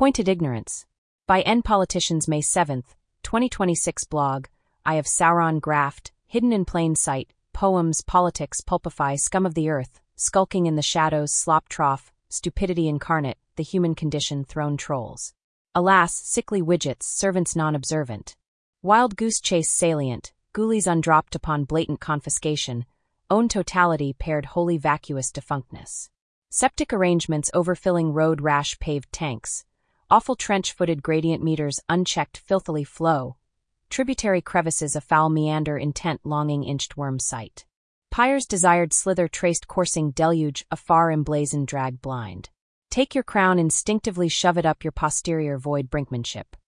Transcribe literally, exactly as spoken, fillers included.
Pointed Ignorance. By N Politicians, May seventh, twenty twenty-six. Blog. Eye of Sauron graft, hidden in plain sight, poems, politics, pulpify, scum of the earth, skulking in the shadows, slop trough, stupidity incarnate, the human condition, throne trolls. Alas, sickly widgets, servants non-observant. Wild goose chase salient, ghoulies undropped upon blatant confiscation, own totality paired wholly vacuous defunctness. Septic arrangements overfilling road rash paved tanks, awful trench-footed gradient meters unchecked filthily flow, tributary crevices a foul meander intent longing inched worm sight. Pyre's desired slither traced coursing deluge afar emblazoned drag blind. Take your crown instinctively shove it up your posterior void brinkmanship.